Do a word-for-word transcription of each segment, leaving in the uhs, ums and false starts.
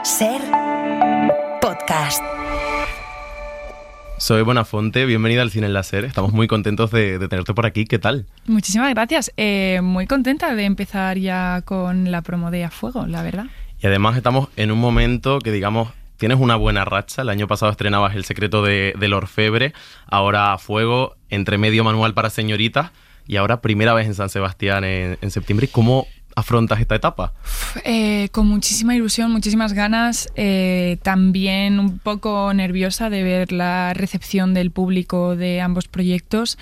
Ser Podcast. Soy Bonafonte, bienvenida al Cine en la Ser. Estamos muy contentos de, de tenerte por aquí. ¿Qué tal? Muchísimas gracias. Eh, muy contenta de empezar ya con la promo de A Fuego, la verdad. Y además estamos en un momento que, digamos, tienes una buena racha. El año pasado estrenabas El secreto de, del orfebre, ahora A Fuego, entre medio manual para señoritas, y ahora primera vez en San Sebastián en, en septiembre. ¿Cómo afrontas esta etapa? Eh, con muchísima ilusión, muchísimas ganas, eh, también un poco nerviosa de ver la recepción del público de ambos proyectos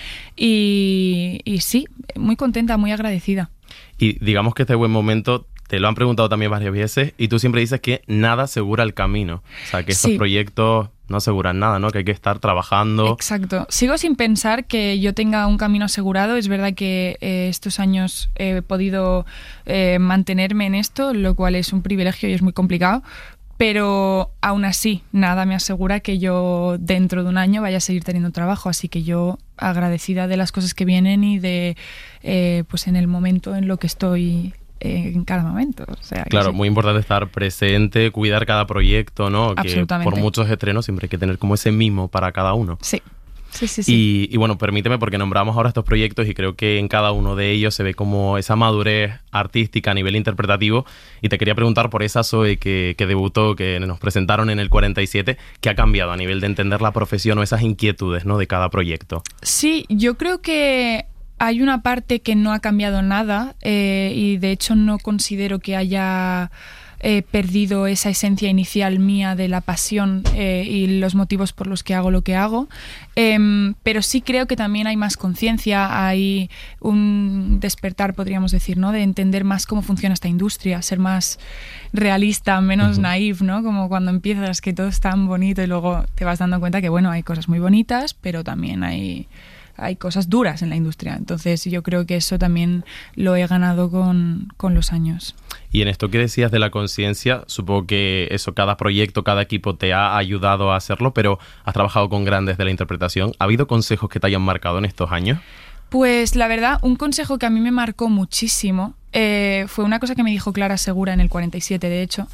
y, y sí, muy contenta, muy agradecida. Y digamos que este buen momento te lo han preguntado también varias veces y tú siempre dices que nada asegura el camino, o sea que estos sí. proyectos no aseguran nada, ¿no? Que hay que estar trabajando. Exacto. Sigo sin pensar que yo tenga un camino asegurado. Es verdad que eh, estos años he podido eh, mantenerme en esto, lo cual es un privilegio y es muy complicado. Pero aún así, nada me asegura que yo dentro de un año vaya a seguir teniendo trabajo. Así que yo agradecida de las cosas que vienen y de eh, pues en el momento en lo que estoy en cada momento. O sea, claro, sí. Muy importante estar presente, cuidar cada proyecto, ¿no? Que por muchos estrenos siempre hay que tener como ese mimo para cada uno. Sí. Sí, sí, sí. Y, y bueno, permíteme, porque nombramos ahora estos proyectos y creo que en cada uno de ellos se ve como esa madurez artística a nivel interpretativo. Y te quería preguntar por esa Zoe que, que debutó, que nos presentaron en el cuarenta y siete, ¿qué ha cambiado a nivel de entender la profesión o esas inquietudes, ¿no? De cada proyecto? Sí, yo creo que hay una parte que no ha cambiado nada eh, y de hecho no considero que haya eh, perdido esa esencia inicial mía de la pasión eh, y los motivos por los que hago lo que hago, eh, pero sí creo que también hay más conciencia, hay un despertar, podríamos decir, ¿no? De entender más cómo funciona esta industria, ser más realista, menos uh-huh. naif, ¿no? Como cuando empiezas que todo es tan bonito y luego te vas dando cuenta que, bueno, hay cosas muy bonitas, pero también hay... hay cosas duras en la industria. Entonces yo creo que eso también lo he ganado con, con los años. Y en esto que decías de la conciencia, supongo que eso, cada proyecto, cada equipo te ha ayudado a hacerlo, pero has trabajado con grandes de la interpretación. ¿Ha habido consejos que te hayan marcado en estos años? Pues la verdad, un consejo que a mí me marcó muchísimo eh, fue una cosa que me dijo Clara Segura en el cuarenta y siete, de hecho,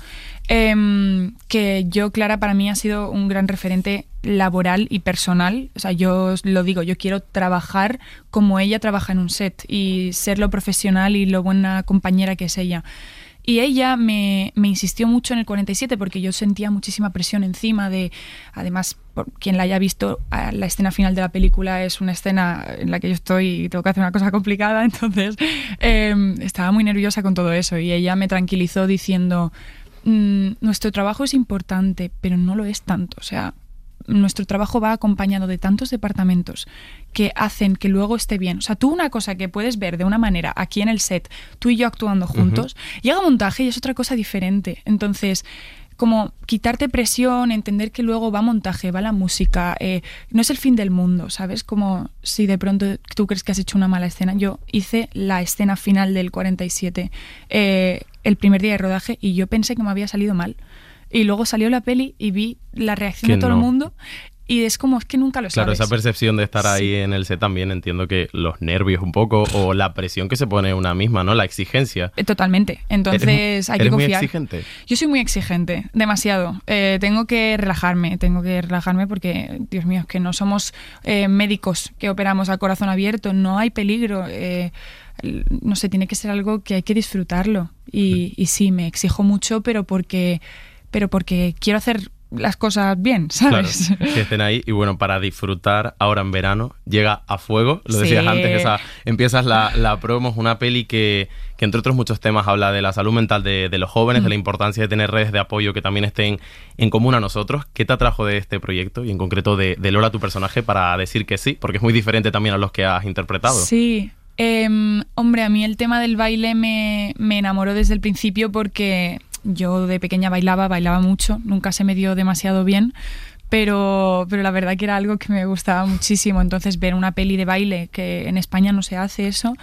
eh, que yo, Clara, para mí ha sido un gran referente laboral y personal. O sea, yo lo digo, yo quiero trabajar como ella trabaja en un set y ser lo profesional y lo buena compañera que es ella. Y ella me, me insistió mucho en el cuarenta y siete porque yo sentía muchísima presión encima de, además, por quien la haya visto, la escena final de la película es una escena en la que yo estoy y tengo que hacer una cosa complicada, entonces eh, estaba muy nerviosa con todo eso y ella me tranquilizó diciendo, mmm, nuestro trabajo es importante, pero no lo es tanto, o sea, nuestro trabajo va acompañado de tantos departamentos que hacen que luego esté bien. O sea, tú una cosa que puedes ver de una manera aquí en el set, tú y yo actuando juntos, uh-huh. llega a montaje y es otra cosa diferente. Entonces, como quitarte presión, entender que luego va montaje, va la música, eh, no es el fin del mundo, ¿sabes? Como si de pronto tú crees que has hecho una mala escena. Yo hice la escena final del cuarenta y siete eh, el primer día de rodaje y yo pensé que me había salido mal. Y luego salió la peli y vi la reacción de todo no? el mundo y es como, es que nunca lo sabes. Claro, esa percepción de estar ahí sí. en el set también, entiendo que los nervios un poco o la presión que se pone una misma, ¿no? La exigencia. Totalmente. Entonces ¿Eres, hay que eres confiar. muy exigente? Yo soy muy exigente, demasiado. Eh, tengo que relajarme, tengo que relajarme porque, Dios mío, es que no somos eh, médicos que operamos a corazón abierto, no hay peligro. Eh, no sé, tiene que ser algo que hay que disfrutarlo. Y, y sí, me exijo mucho, pero porque... pero porque quiero hacer las cosas bien, ¿sabes? Claro, que estén ahí. Y bueno, para disfrutar ahora en verano, llega A Fuego, lo decías sí. antes, esa, empiezas la, la promo, es una peli que, que entre otros muchos temas habla de la salud mental de, de los jóvenes, mm. de la importancia de tener redes de apoyo que también estén en común a nosotros. ¿Qué te atrajo de este proyecto y en concreto de, de Lola, tu personaje, para decir que sí? Porque es muy diferente también a los que has interpretado. Sí. Eh, hombre, a mí el tema del baile me, me enamoró desde el principio porque... yo de pequeña bailaba, bailaba mucho, nunca se me dio demasiado bien, pero, pero la verdad que era algo que me gustaba muchísimo. Entonces ver una peli de baile, que en España no se hace eso,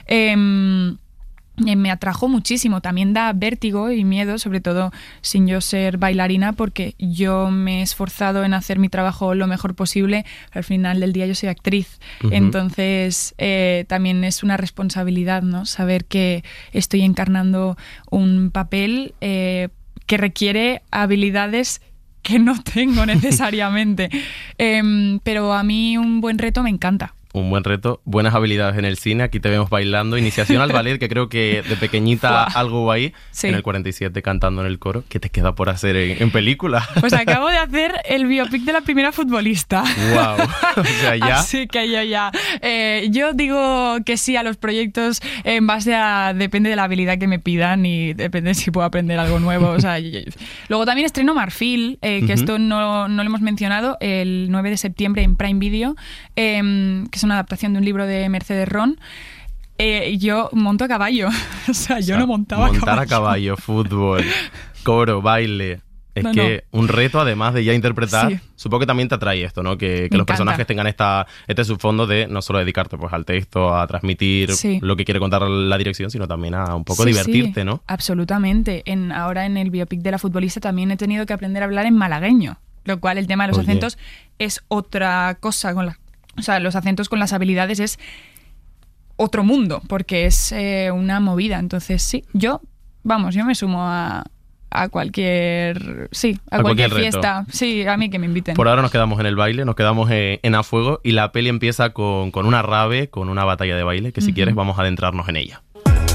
eh, me atrajo muchísimo. También da vértigo y miedo, sobre todo sin yo ser bailarina, porque yo me he esforzado en hacer mi trabajo lo mejor posible. Al final del día yo soy actriz, uh-huh. entonces eh, también es una responsabilidad, ¿no? Saber que estoy encarnando un papel eh, que requiere habilidades que no tengo necesariamente. eh, pero a mí un buen reto me encanta. Un buen reto, buenas habilidades en el cine, aquí te vemos bailando, iniciación al ballet, que creo que de pequeñita algo hubo ahí, sí. En el cuarenta y siete cantando en el coro. ¿Qué te queda por hacer en, en película? Pues acabo de hacer el biopic de la primera futbolista. ¡Wow! O sea, ya... Así que yo ya... Eh, yo digo que sí a los proyectos en base a... Depende de la habilidad que me pidan y depende si puedo aprender algo nuevo. O sea, yo, luego también estreno Marfil, eh, que uh-huh. esto no, no lo hemos mencionado, el nueve de septiembre en Prime Video, eh, que es una adaptación de un libro de Mercedes Ron. Eh, yo monto a caballo. O sea, yo o sea, no montaba a caballo. Montar a caballo, fútbol, coro, baile. Es no, que no. un reto, además de ya interpretar, sí. supongo que también te atrae esto, ¿no? Que, que los encanta. personajes tengan esta, este subfondo de no solo dedicarte pues al texto, a transmitir sí. lo que quiere contar la dirección, sino también a un poco sí, divertirte, sí. ¿no? Absolutamente. En, ahora en el biopic de la futbolista también he tenido que aprender a hablar en malagueño, lo cual el tema de los Oye. acentos es otra cosa con la... O sea, los acentos con las habilidades es otro mundo, porque es eh, una movida. Entonces, sí, yo, vamos, yo me sumo a, a cualquier... Sí, a, a cualquier, cualquier fiesta. Sí, a mí que me inviten. Por ahora nos quedamos en el baile, nos quedamos en, en A Fuego, y la peli empieza con, con una rave, con una batalla de baile, que si uh-huh. quieres vamos a adentrarnos en ella.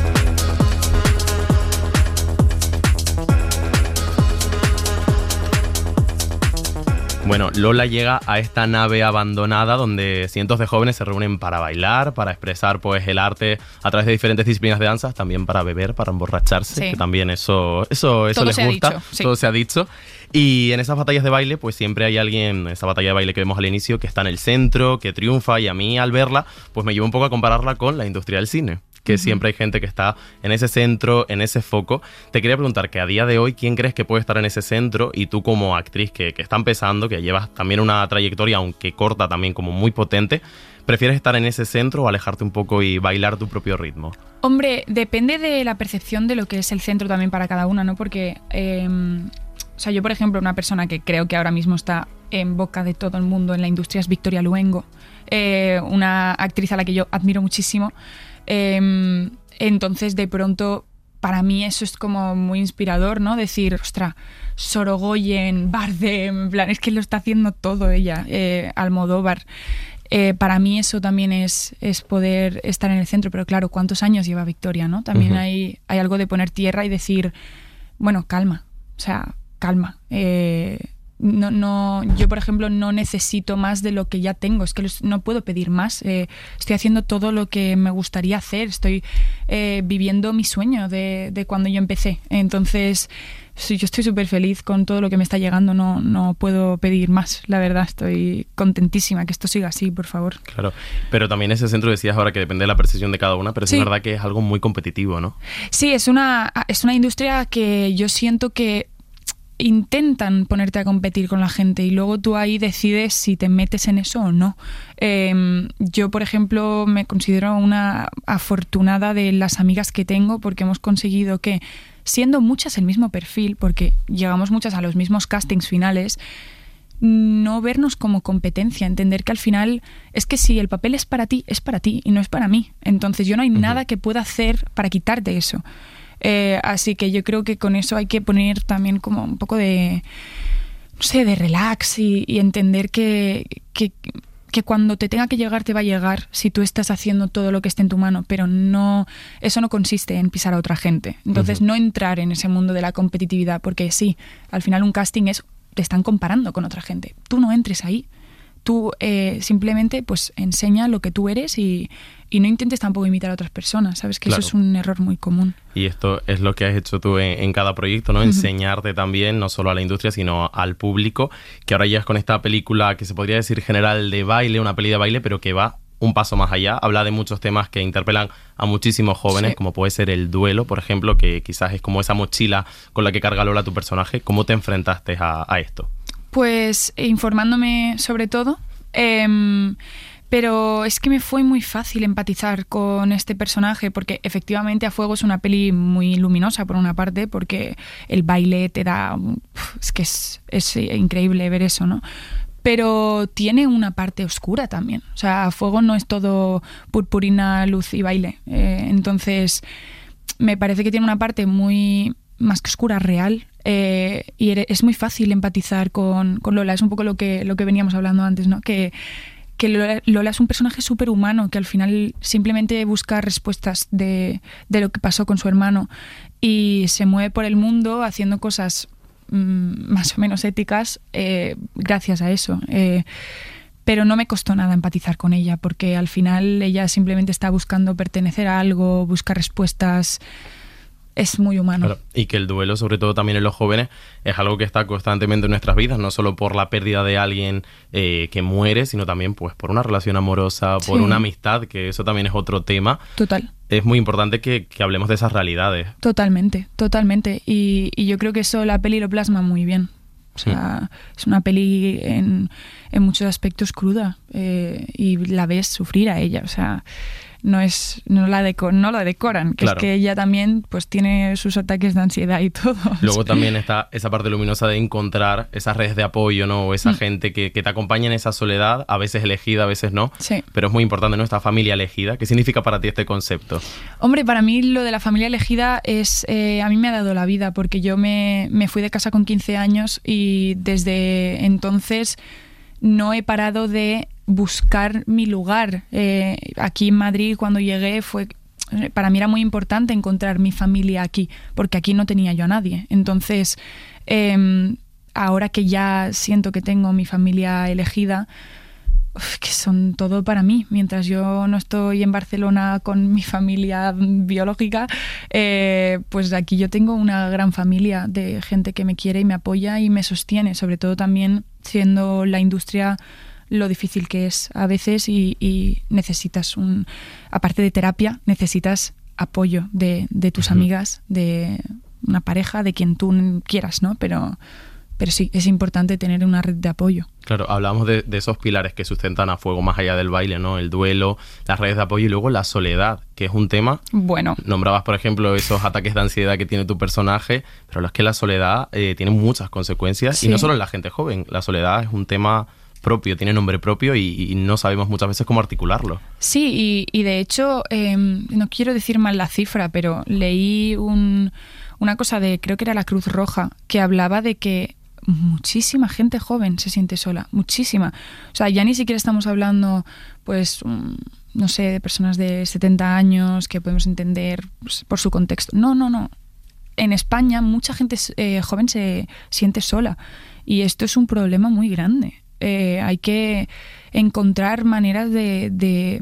Bueno, Lola llega a esta nave abandonada donde cientos de jóvenes se reúnen para bailar, para expresar pues el arte a través de diferentes disciplinas de danza, también para beber, para emborracharse, sí. que también eso, eso, eso les gusta, dicho, sí. todo se ha dicho. Y en esas batallas de baile, pues siempre hay alguien, esa batalla de baile que vemos al inicio, que está en el centro, que triunfa, y a mí al verla, pues me lleva un poco a compararla con la industria del cine. Que uh-huh. siempre hay gente que está en ese centro, en ese foco. Te quería preguntar que a día de hoy, ¿quién crees que puede estar en ese centro? Y tú como actriz que, que está empezando, que llevas también una trayectoria, aunque corta, también como muy potente, ¿prefieres estar en ese centro o alejarte un poco y bailar tu propio ritmo? Hombre, depende de la percepción de lo que es el centro también para cada una, ¿no? Porque, eh, o sea, yo por ejemplo, una persona que creo que ahora mismo está en boca de todo el mundo en la industria es Victoria Luengo, eh, una actriz a la que yo admiro muchísimo. Eh, entonces, de pronto, para mí eso es como muy inspirador, ¿no? Decir, ostra, Sorogoyen, Bardem, en plan, es que lo está haciendo todo ella, eh, Almodóvar. Eh, para mí eso también es, es poder estar en el centro, pero claro, ¿cuántos años lleva Victoria, no? También uh-huh. hay, hay algo de poner tierra y decir, bueno, calma, o sea, calma. Eh, No, no, yo, por ejemplo, no necesito más de lo que ya tengo. Es que no puedo pedir más. Eh, estoy haciendo todo lo que me gustaría hacer. Estoy eh, viviendo mi sueño de, de cuando yo empecé. Entonces, sí, yo estoy súper feliz con todo lo que me está llegando. No, no puedo pedir más, la verdad. Estoy contentísima. Que esto siga así, por favor. Claro, pero también ese centro decías ahora que depende de la percepción de cada una, pero sí. es verdad que es algo muy competitivo, ¿no? Sí, es una, es una industria que yo siento que intentan ponerte a competir con la gente y luego tú ahí decides si te metes en eso o no. Eh, yo, por ejemplo, me considero una afortunada de las amigas que tengo porque hemos conseguido que, siendo muchas el mismo perfil, porque llegamos muchas a los mismos castings finales, no vernos como competencia, entender que al final es que si el papel es para ti, es para ti y no es para mí. Entonces yo no hay uh-huh. nada que pueda hacer para quitarte eso. Eh, así que yo creo que con eso hay que poner también como un poco de, no sé, de relax y, y entender que, que, que cuando te tenga que llegar te va a llegar si tú estás haciendo todo lo que esté en tu mano, pero no, eso no consiste en pisar a otra gente. Entonces uh-huh. no entrar en ese mundo de la competitividad, porque sí, al final un casting es, te están comparando con otra gente. Tú no entres ahí. Tú eh, simplemente pues enseña lo que tú eres y, y no intentes tampoco imitar a otras personas, ¿sabes? Que claro. eso es un error muy común. Y esto es lo que has hecho tú en, en cada proyecto, ¿no? Uh-huh. Enseñarte también, no solo a la industria, sino al público, que ahora llegas con esta película que se podría decir general de baile, una peli de baile, pero que va un paso más allá. Habla de muchos temas que interpelan a muchísimos jóvenes, sí. como puede ser el duelo, por ejemplo, que quizás es como esa mochila con la que carga Lola tu personaje. ¿Cómo te enfrentaste a, a esto? Pues informándome sobre todo, eh, pero es que me fue muy fácil empatizar con este personaje porque efectivamente A Fuego es una peli muy luminosa por una parte, porque el baile te da... Es que es, es increíble ver eso, ¿no? Pero tiene una parte oscura también. O sea, A Fuego no es todo purpurina, luz y baile. Eh, entonces, me parece que tiene una parte muy más que oscura, real, Eh, y es muy fácil empatizar con, con Lola. Es un poco lo que, lo que veníamos hablando antes, ¿no? Que, que Lola, Lola es un personaje súper humano, que al final simplemente busca respuestas de, de lo que pasó con su hermano y se mueve por el mundo haciendo cosas mmm, más o menos éticas eh, gracias a eso. Eh, pero no me costó nada empatizar con ella, porque al final ella simplemente está buscando pertenecer a algo, busca respuestas. Es muy humano. Claro, y que el duelo, sobre todo también en los jóvenes, es algo que está constantemente en nuestras vidas, no solo por la pérdida de alguien eh, que muere, sino también pues por una relación amorosa, por sí. una amistad, que eso también es otro tema. Total. Es muy importante que, que hablemos de esas realidades. Totalmente, totalmente. Y, y yo creo que eso la peli lo plasma muy bien. O sea, mm. es una peli en, en muchos aspectos cruda eh, y la ves sufrir a ella, o sea... No es no la deco, no la decoran, que claro. es que ella también pues tiene sus ataques de ansiedad y todo. Luego también está esa parte luminosa de encontrar esas redes de apoyo, ¿no? O esa mm. gente que, que te acompaña en esa soledad, a veces elegida, a veces no. Sí. Pero es muy importante, ¿no? Esta familia elegida. ¿Qué significa para ti este concepto? Hombre, para mí lo de la familia elegida es eh, a mí me ha dado la vida, porque yo me, me fui de casa con quince años y desde entonces no he parado de buscar mi lugar. Eh, aquí en Madrid, cuando llegué, fue para mí era muy importante encontrar mi familia aquí, porque aquí no tenía yo a nadie. Entonces, eh, ahora que ya siento que tengo mi familia elegida, uf, que son todo para mí. Mientras yo no estoy en Barcelona con mi familia biológica, eh, pues aquí yo tengo una gran familia de gente que me quiere y me apoya y me sostiene, sobre todo también siendo la industria lo difícil que es a veces y, y necesitas un, aparte de terapia, necesitas apoyo de, de tus uh-huh. amigas, de una pareja, de quien tú quieras, ¿no? Pero, pero sí, es importante tener una red de apoyo. Claro, hablamos de, de esos pilares que sustentan a Fuego más allá del baile, ¿no? El duelo, las redes de apoyo y luego la soledad, que es un tema... Bueno. Nombrabas, por ejemplo, esos ataques de ansiedad que tiene tu personaje, pero es que la soledad eh, tiene muchas consecuencias, sí. y no solo en la gente joven. La soledad es un tema propio, tiene nombre propio y, y no sabemos muchas veces cómo articularlo. Sí, y, y de hecho, eh, no quiero decir mal la cifra, pero leí un, una cosa de, creo que era la Cruz Roja, que hablaba de que muchísima gente joven se siente sola, muchísima. O sea, ya ni siquiera estamos hablando, pues, no sé, de personas de setenta años que podemos entender pues, por su contexto. No, no, no. En España mucha gente eh, joven se siente sola y esto es un problema muy grande. Eh, hay que encontrar maneras de, de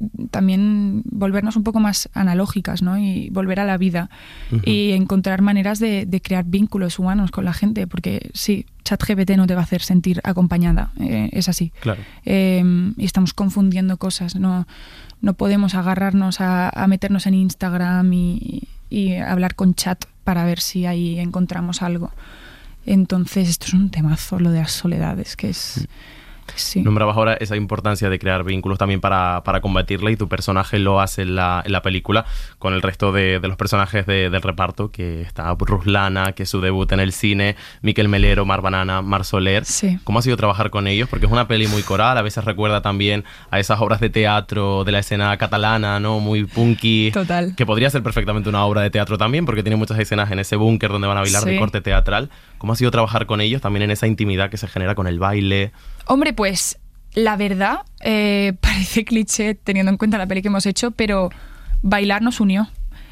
también volvernos un poco más analógicas, ¿no? Y volver a la vida uh-huh. y encontrar maneras de, de crear vínculos humanos con la gente, porque sí, ChatGPT no te va a hacer sentir acompañada, eh, es así. Claro. Eh, y estamos confundiendo cosas, no, no podemos agarrarnos a, a meternos en Instagram y, y hablar con chat para ver si ahí encontramos algo. Entonces, esto es un temazo, lo de las soledades, que es... Sí. Nombrabas ahora esa importancia de crear vínculos también para, para combatirla y tu personaje lo hace en la, en la película con el resto de, de los personajes de, del reparto, que está Ruslana, que es su debut en el cine, Miquel Melero, Mar Banana, Mar Soler. Sí. ¿Cómo ha sido trabajar con ellos? Porque es una peli muy coral, a veces recuerda también a esas obras de teatro de la escena catalana, ¿no? Muy punky. Total. Que podría ser perfectamente una obra de teatro también, porque tiene muchas escenas en ese búnker donde van a bailar sí. de corte teatral. ¿Cómo ha sido trabajar con ellos también en esa intimidad que se genera con el baile? Hombre, pues la verdad, eh, parece cliché teniendo en cuenta la peli que hemos hecho, pero bailar nos unió.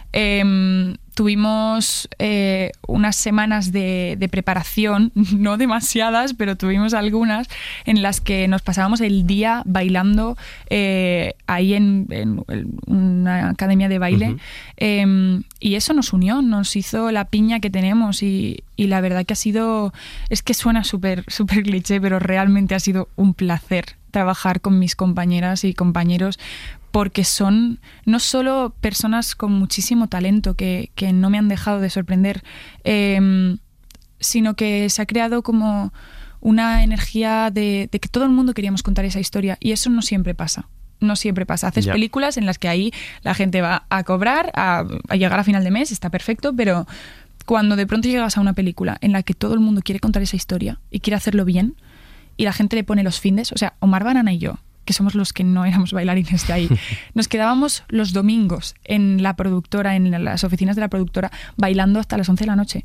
Eh, tuvimos eh, unas semanas de, de preparación, no demasiadas, pero tuvimos algunas en las que nos pasábamos el día bailando eh, ahí en, en una academia de baile. Uh-huh. eh, y eso nos unió, nos hizo la piña que tenemos y, y la verdad que ha sido, es que suena súper súper cliché, pero realmente ha sido un placer trabajar con mis compañeras y compañeros, porque son no solo personas con muchísimo talento que, que no me han dejado de sorprender, eh, sino que se ha creado como una energía de, de que todo el mundo queríamos contar esa historia, y eso no siempre pasa. No siempre pasa. Haces yeah. películas en las que ahí la gente va a cobrar, a, a llegar a final de mes, está perfecto, pero cuando de pronto llegas a una película en la que todo el mundo quiere contar esa historia y quiere hacerlo bien, y la gente le pone los findes, o sea, Omar Banana y yo, que somos los que no éramos bailarines de ahí, nos quedábamos los domingos en la productora, en las oficinas de la productora, bailando hasta las once de la noche.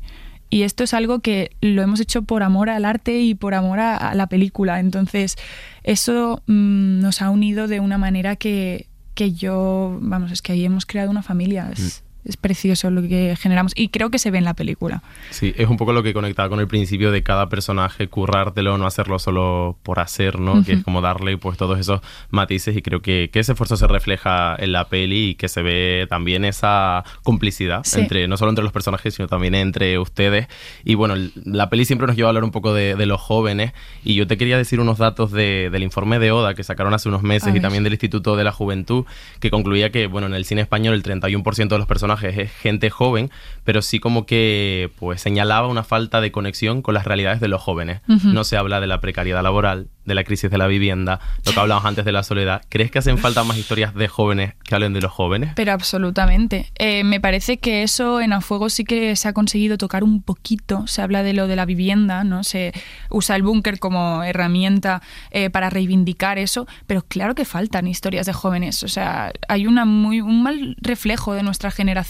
Y esto es algo que lo hemos hecho por amor al arte y por amor a, a la película. Entonces, eso mmm, nos ha unido de una manera que, que yo, vamos, es que ahí hemos creado una familia. Es, mm. es precioso lo que generamos y creo que se ve en la película. Sí, es un poco lo que conectaba con el principio de cada personaje, currártelo, no hacerlo solo por hacer, ¿no? Uh-huh. Que es como darle pues todos esos matices y creo que, que ese esfuerzo se refleja en la peli y que se ve también esa complicidad sí. entre no solo entre los personajes sino también entre ustedes. Y bueno, la peli siempre nos lleva a hablar un poco de, de los jóvenes y yo te quería decir unos datos de, del informe de Oda que sacaron hace unos meses y también del Instituto de la Juventud que concluía que, bueno, en el cine español el treinta y uno por ciento de los personajes es gente joven, pero sí como que pues señalaba una falta de conexión con las realidades de los jóvenes. Uh-huh. No se habla de la precariedad laboral, de la crisis de la vivienda, lo que hablábamos antes de la soledad. ¿Crees que hacen falta más historias de jóvenes que hablen de los jóvenes? Pero absolutamente. Eh, me parece que eso en A Fuego sí que se ha conseguido tocar un poquito. Se habla de lo de la vivienda, ¿no? Se usa el búnker como herramienta eh, para reivindicar eso, pero claro que faltan historias de jóvenes. O sea, hay una muy, un mal reflejo de nuestra generación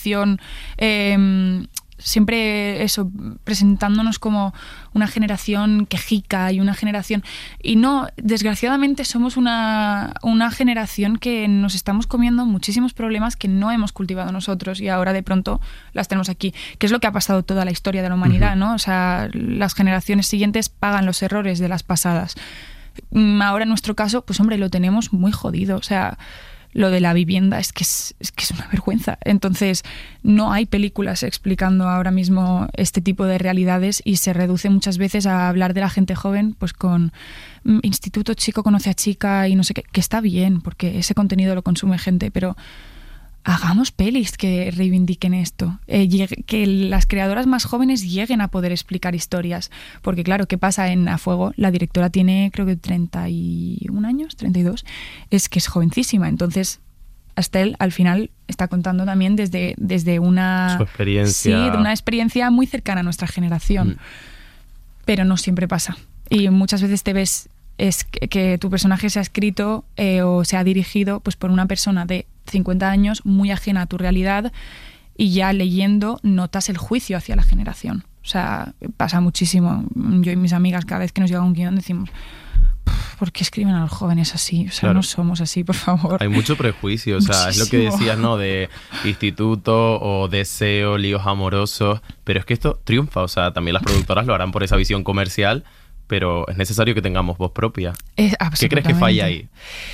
eh, siempre eso, presentándonos como una generación quejica y una generación... Y no, desgraciadamente somos una, una generación que nos estamos comiendo muchísimos problemas que no hemos cultivado nosotros y ahora de pronto las tenemos aquí, que es lo que ha pasado toda la historia de la humanidad, ¿no? O sea, las generaciones siguientes pagan los errores de las pasadas. Ahora en nuestro caso, pues hombre, lo tenemos muy jodido, o sea... Lo de la vivienda es que es, es que es una vergüenza. Entonces, no hay películas explicando ahora mismo este tipo de realidades y se reduce muchas veces a hablar de la gente joven pues con instituto chico conoce a chica y no sé qué, que está bien, porque ese contenido lo consume gente, pero hagamos pelis que reivindiquen esto, eh, llegue, que las creadoras más jóvenes lleguen a poder explicar historias, porque claro, ¿qué pasa en A Fuego? La directora tiene creo que treinta y un años, treinta y dos, es que es jovencísima, entonces Astel al final está contando también desde, desde una... Su experiencia. Sí, de una experiencia muy cercana a nuestra generación, mm. pero no siempre pasa, y muchas veces te ves es que, que tu personaje se ha escrito eh, o se ha dirigido pues por una persona de cincuenta años muy ajena a tu realidad y ya leyendo notas el juicio hacia la generación. O sea, pasa muchísimo. Yo y mis amigas cada vez que nos llega un guión decimos ¿por qué escriben a los jóvenes así? O sea, claro. No somos así, por favor. Hay mucho prejuicio, o sea, muchísimo. Es lo que decías, ¿no? De instituto o deseo, líos amorosos, pero es que esto triunfa, o sea, también las productoras lo harán por esa visión comercial, pero es necesario que tengamos voz propia. Es, ¿Qué crees que falla ahí?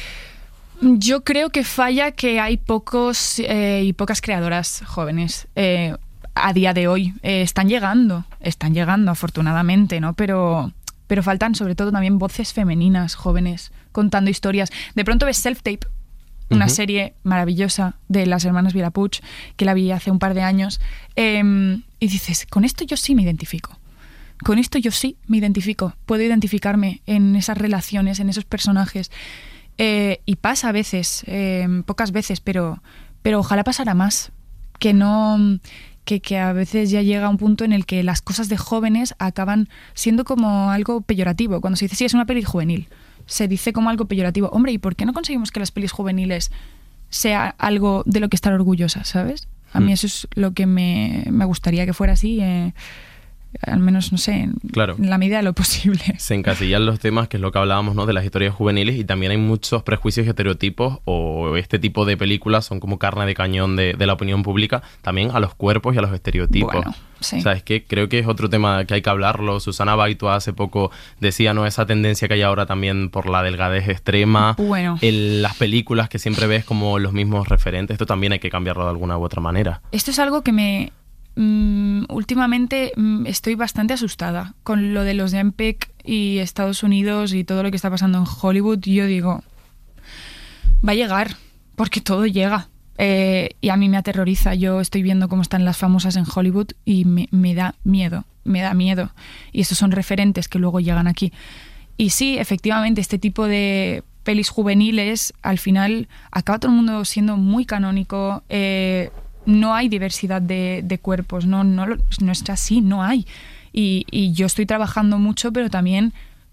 Yo creo que falla que hay pocos eh, y pocas creadoras jóvenes eh, a día de hoy. Eh, están llegando, están llegando afortunadamente, ¿no? Pero, pero faltan sobre todo también voces femeninas jóvenes contando historias. De pronto ves Self-Tape, una uh-huh. serie maravillosa de las hermanas Vilapuig, que la vi hace un par de años, eh, y dices, con esto yo sí me identifico. Con esto yo sí me identifico, puedo identificarme en esas relaciones, en esos personajes. Eh, y pasa a veces, eh, pocas veces, pero, pero ojalá pasara más. Que no, que, que a veces ya llega un punto en el que las cosas de jóvenes acaban siendo como algo peyorativo. Cuando se dice, sí, es una peli juvenil, se dice como algo peyorativo. Hombre, ¿y por qué no conseguimos que las pelis juveniles sea algo de lo que estar orgullosas, sabes? A mí eso es lo que me, me gustaría que fuera así. Eh, al menos, no sé, en, claro. en la medida de lo posible. Se encasillan los temas, que es lo que hablábamos, ¿no? De las historias juveniles, y también hay muchos prejuicios y estereotipos, o este tipo de películas son como carne de cañón de, de la opinión pública, también a los cuerpos y a los estereotipos. Bueno, sí. O sea, es que creo que es otro tema que hay que hablarlo. Susana Baitua hace poco decía, ¿no? Esa tendencia que hay ahora también por la delgadez extrema. Bueno. En las películas que siempre ves como los mismos referentes, esto también hay que cambiarlo de alguna u otra manera. Esto es algo que me... Mm, últimamente mm, estoy bastante asustada con lo de los Ozempic y Estados Unidos y todo lo que está pasando en Hollywood. Yo digo, va a llegar, porque todo llega. Eh, y a mí me aterroriza. Yo estoy viendo cómo están las famosas en Hollywood y me, me da miedo, me da miedo. Y estos son referentes que luego llegan aquí. Y sí, efectivamente, este tipo de pelis juveniles, al final acaba todo el mundo siendo muy canónico. Eh, no hay diversidad de, de cuerpos, no, no, no es así, no hay. Y, y yo estoy trabajando mucho, pero también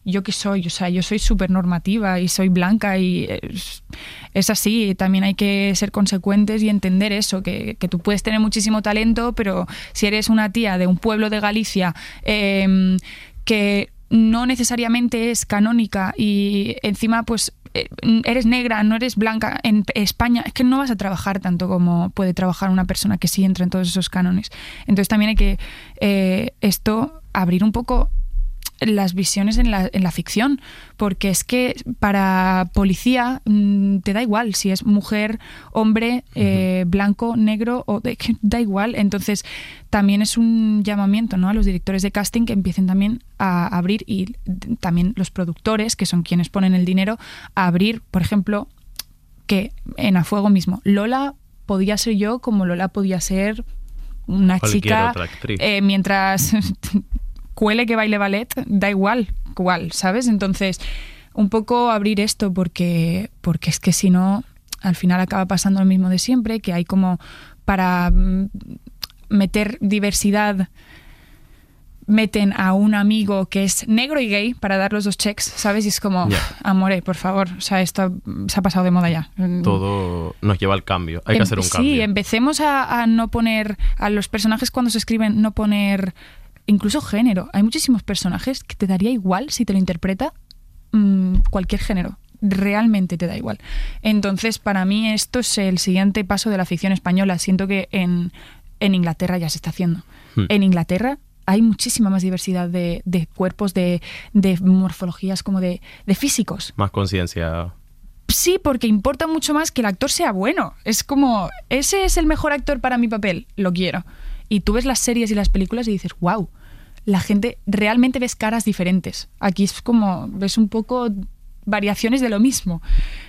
¿yo qué soy? O sea, yo soy súper normativa y soy blanca y es, es así. También hay que ser consecuentes y entender eso, que, que tú puedes tener muchísimo talento, pero si eres una tía de un pueblo de Galicia eh, que no necesariamente es canónica y encima pues eres negra, no eres blanca en España, es que no vas a trabajar tanto como puede trabajar una persona que sí entra en todos esos cánones. Entonces también hay que eh, esto abrir un poco las visiones en la, en la ficción, porque es que para policía mmm, te da igual si es mujer, hombre, eh, uh-huh. blanco, negro, o de, da igual. Entonces también es un llamamiento, ¿no?, a los directores de casting que empiecen también a abrir, y también los productores, que son quienes ponen el dinero, a abrir, por ejemplo, que en A Fuego mismo, Lola podía ser yo como Lola podía ser una Cualquier chica otra actriz. Eh, mientras cuele que baile ballet, da igual cuál, ¿sabes? Entonces, un poco abrir esto, porque, porque es que si no, al final acaba pasando lo mismo de siempre, que hay como para meter diversidad, meten a un amigo que es negro y gay para dar los dos checks, ¿sabes? Y es como, yeah. amore, por favor, o sea, esto se ha pasado de moda ya. Todo nos lleva al cambio, hay que hacer un sí, cambio. Sí, empecemos a, a no poner, a los personajes cuando se escriben, no poner incluso género. Hay muchísimos personajes que te daría igual si te lo interpreta mmm, cualquier género. Realmente te da igual. Entonces, para mí esto es el siguiente paso de la ficción española. Siento que en, en Inglaterra ya se está haciendo. Hmm. En Inglaterra hay muchísima más diversidad de, de cuerpos, de, de morfologías, como de, de físicos. Más conciencia. Sí, porque importa mucho más que el actor sea bueno. Es como, ese es el mejor actor para mi papel, lo quiero. Y tú ves las series y las películas y dices, wow, la gente, realmente ves caras diferentes. Aquí es como, ves un poco variaciones de lo mismo.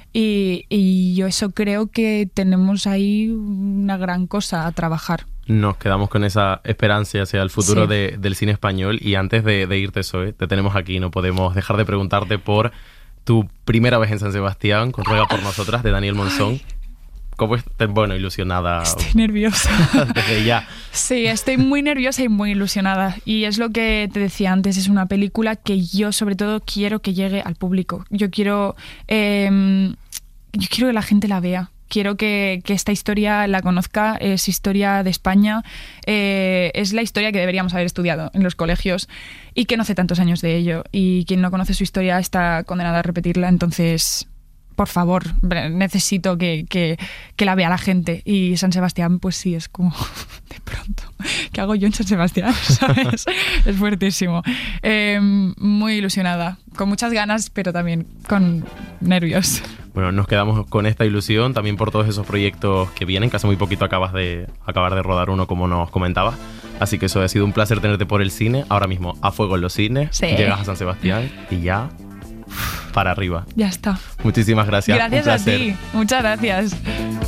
Y, y yo eso creo que tenemos ahí una gran cosa a trabajar. Nos quedamos con esa esperanza hacia el futuro sí. de, del cine español. Y antes de, de irte, Zoe, te tenemos aquí, no podemos dejar de preguntarte por tu primera vez en San Sebastián, con Ruega por Nosotras, de Daniel Monzón. Ay. ¿Cómo estás? Bueno, ilusionada. Estoy nerviosa. Desde ya. Sí, estoy muy nerviosa y muy ilusionada. Y es lo que te decía antes, es una película que yo sobre todo quiero que llegue al público. Yo quiero, eh, yo quiero que la gente la vea. Quiero que, que esta historia la conozca, es historia de España, eh, es la historia que deberíamos haber estudiado en los colegios y que no hace tantos años de ello. Y quien no conoce su historia está condenado a repetirla, entonces, por favor, necesito que, que, que la vea la gente. Y San Sebastián, pues sí, es como de pronto, ¿qué hago yo en San Sebastián? ¿Sabes? Es fuertísimo. Eh, muy ilusionada, con muchas ganas, pero también con nervios. Bueno, nos quedamos con esta ilusión también por todos esos proyectos que vienen, que hace muy poquito acabas de acabar de rodar uno, como nos comentabas. Así que eso ha sido un placer tenerte por el cine. Ahora mismo a fuego en los cines, sí. Llegas a San Sebastián y ya para arriba. Ya está. Muchísimas gracias. Gracias a ti. Muchas gracias.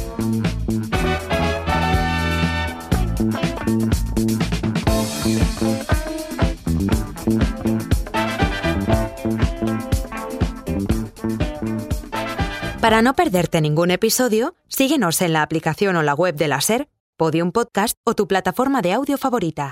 Para no perderte ningún episodio, síguenos en la aplicación o la web de la SER, Podium Podcast o tu plataforma de audio favorita.